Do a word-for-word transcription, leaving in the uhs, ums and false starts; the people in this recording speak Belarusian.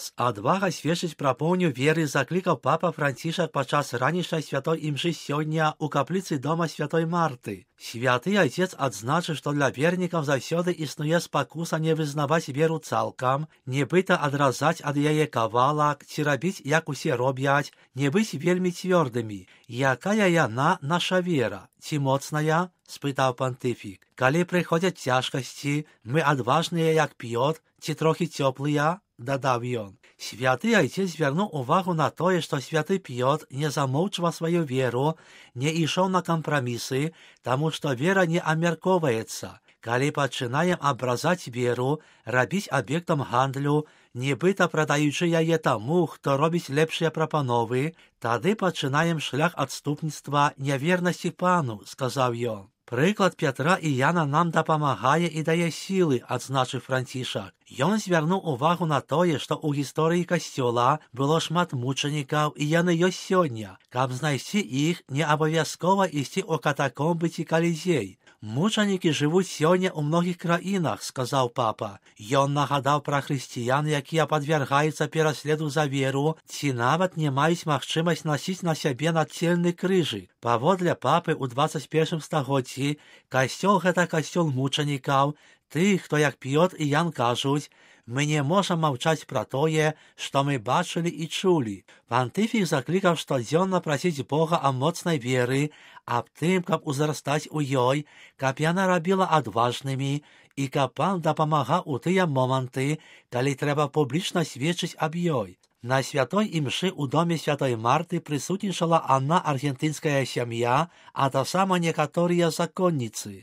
З адвагай сведчыць пра поўню веры заклікаў папа Францішак падчас ранішняй святой імшы сёння ў капліцы дома святой Марты. Святы Айцец адзначыў, што для вернікаў заўсёды існуе спакуса не вызнаваць веру цалкам, нібыта адразаць ад яе кавалак, ці рабіць, як усе робяць, не быць вельмі цвёрдымі. Якая яна наша вера? Ці моцная? Спытаў пантыфік. Калі прыходзяць цяжкасці, мы адважныя, як Пётр, ці трохі цёплыя? Дадаў ён. Святы Айцец звярнуў увагу на тое, што святы Пётр не замоўчваў сваю веру, не ішоў на кампрамісы, таму што вера не абмяркоўваецца. Калі пачынаем абразаць веру, рабіць аб'ектам гандлю, нібыта прадаючы яе таму, хто робіць лепшыя прапановы, тады пачынаем шлях адступніцтва нявернасці пану, сказаў ён. Прыклад Пятра і Яна нам дапамагае і дае сілы, адзначыў Францішак. Ён звярнуў увагу на тое, што ў гісторыі касцёла было шмат мучанікаў, і яны ёсць сёння. Каб знайсці іх, не абавязкова ісці ў катакомбы ці калізей. Мучанікі жывуць сёння ў многіх краінах, сказаў папа. Ён нагадаў пра хрысціян, якія падвяргаюцца пераследу за веру, ці нават не маюць магчымасць насіць на сябе нацельны крыжы. Паводле папы ў дваццаць першым стагоддзі касцёл гэта касцёл мучанікаў, тых, хто, як Пётр і Ян кажуць, мы не можам маўчаць пра тое, што мы бачылі і чулі. Пантыфік заклікаў штодзённа прасіць Бога о моцнай веры, аб тым, каб узрастаць у ёй, каб яна рабіла адважнымі, і каб пан дапамагаў у тыя моманты, калі трэба публічна сведчыць аб ёй. На святой імшы ў доме святой Марты прысутнічала адна аргентынская сям'я, а таксама некаторыя законніцы.